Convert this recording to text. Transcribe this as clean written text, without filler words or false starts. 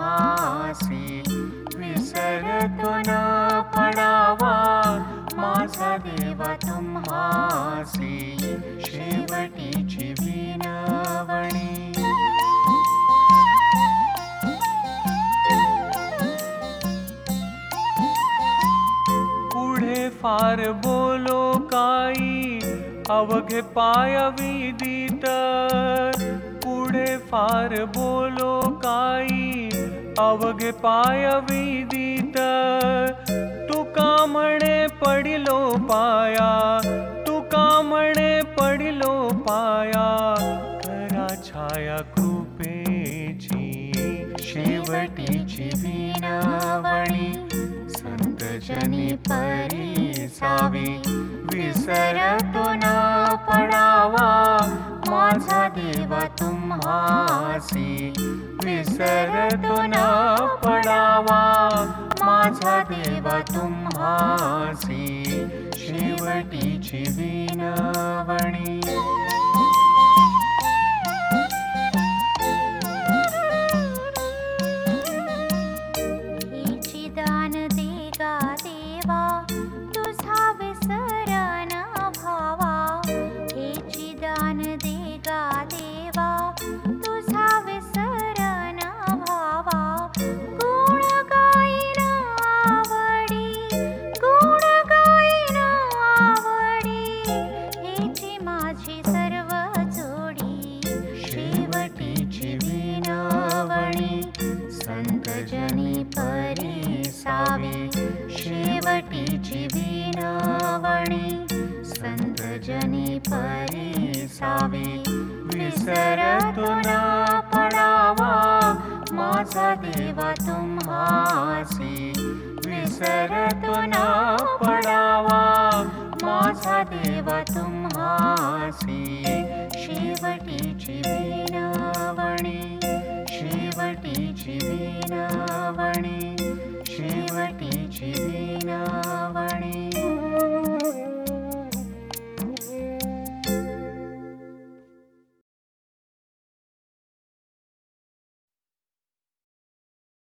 तुम्हासी विसरतो न पडावा माझा देवा तुम्हासी शेवटीची विनवणी. पुढे फार बोलो काही अवघे पाय विदित, पुढे फार बोलो काही अवघे पाय विदित. तुका म्हणे पडिलो पाया, तुका म्हणे पडिलो पाया करा छाया कृपेची शेवटीची विनवणी. संतजनी परिसावी विसरतो न पडावा माझा देवा तुम्हासी विसरतो न पडावा माझा देवा तुम्हासी शेवटीची विनवणी. हेची दान देगा देवा तुझा विसरण भावा, हेची दान देगा देवा तुझा विसरण भावा. गुण गाईन आवडी, गुण गाईन आवडी हेची माझी सर्व जोडी शेवटीची विनवणी. संतजनी परिसावी शेवटीची विनवणी. संतजनी परिसावी विसरतो न पडावा माझा देवा तुम्हासी विसरतो न पडावा माझा देवा तुम्हासी शेवटीची विनवणी. शेवटीची विनवणी.